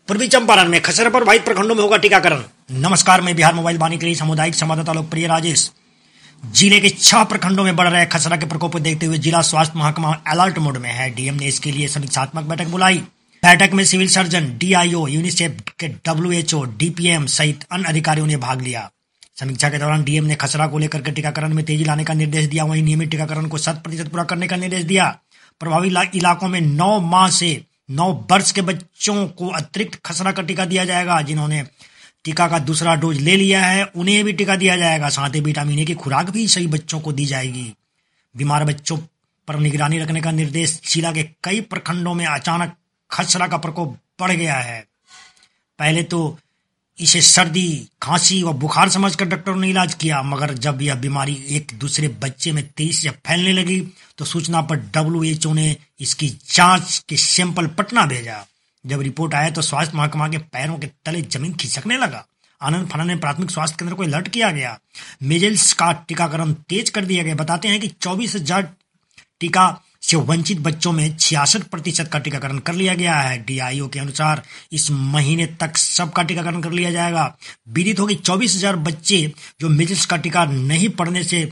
पूर्वी चंपारण में खसरा पर 22 प्रखंडों में होगा टीकाकरण। नमस्कार, मैं बिहार मोबाइल वाणी के लिए सामुदायिक संवाददाता लोकप्रिय राजेश। जिले के 6 प्रखंडों में बढ़ रहे खसरा के प्रकोप को देखते हुए जिला स्वास्थ्य महकमा अलर्ट मोड में है। डीएम ने इसके लिए समीक्षात्मक बैठक बुलाई। बैठक में सिविल सर्जन, डीआईओ, यूनिसेफ के डब्ल्यूएचओ, डीपीएम सहित अन्य अधिकारियों ने भाग लिया। समीक्षा के दौरान डीएम ने खसरा को लेकर के टीकाकरण में तेजी लाने का निर्देश दिया। वहीं नियमित टीकाकरण को 100% पूरा करने का निर्देश दिया। प्रभावित इलाकों में 9 माह से 9 वर्ष के बच्चों को अतिरिक्त खसरा का टीका दिया जाएगा। जिन्होंने टीका का दूसरा डोज ले लिया है उन्हें भी टीका दिया जाएगा। साथ ही विटामिन ए की खुराक भी सही बच्चों को दी जाएगी। बीमार बच्चों पर निगरानी रखने का निर्देश। जिला के कई प्रखंडों में अचानक खसरा का प्रकोप बढ़ गया है। पहले तो इसे सर्दी, खांसी व बुखार समझकर डॉक्टरों ने इलाज किया, मगर जब यह बीमारी एक दूसरे बच्चे में तेजी से फैलने लगी तो सूचना पर डब्ल्यूएचओ ने इसकी जांच के सैंपल पटना भेजा। जब रिपोर्ट आया तो स्वास्थ्य महकमा के पैरों के तले जमीन खिसकने लगा। आनंद फानन में प्राथमिक स्वास्थ्य केंद्र को अलर्ट किया गया। मेजल्स का टीकाकरण तेज कर दिया गया। बताते हैं कि 24,000 टीका से वंचित बच्चों में 66% का टीकाकरण कर लिया गया है। डीआईओ के अनुसार इस महीने तक सबका टीकाकरण कर लिया जाएगा। विदित होगी 24,000 बच्चे जो मेजल्स का टीका नहीं पड़ने से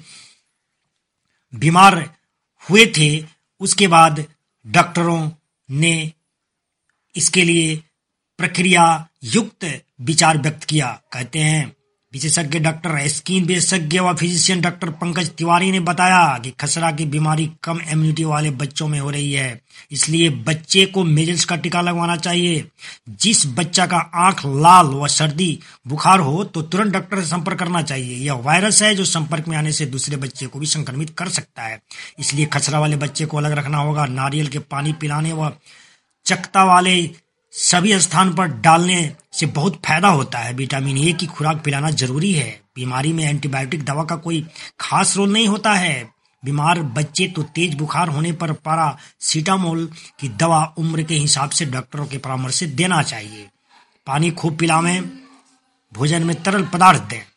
बीमार हुए थे, उसके बाद डॉक्टरों ने इसके लिए प्रक्रिया युक्त विचार व्यक्त किया। कहते हैं विशेषज्ञ डॉक्टर, स्किन विशेषज्ञ व फिजिशियन डॉक्टर पंकज तिवारी ने बताया कि खसरा की बीमारी कम इम्यूनिटी वाले बच्चों में हो रही है, इसलिए बच्चे को मेजल्स का टीका लगवाना चाहिए। जिस बच्चा का आंख लाल व सर्दी बुखार हो तो तुरंत डॉक्टर से संपर्क करना चाहिए। यह वायरस है जो संपर्क में आने से दूसरे बच्चे को भी संक्रमित कर सकता है, इसलिए खसरा वाले बच्चे को अलग रखना होगा। नारियल के पानी पिलाने व चकता वाले सभी स्थान पर डालने से बहुत फायदा होता है। विटामिन ए की खुराक पिलाना जरूरी है। बीमारी में एंटीबायोटिक दवा का कोई खास रोल नहीं होता है। बीमार बच्चे तो तेज बुखार होने पर पैरासीटामोल की दवा उम्र के हिसाब से डॉक्टरों के परामर्श से देना चाहिए। पानी खूब पिलावें। भोजन में तरल पदार्थ दें।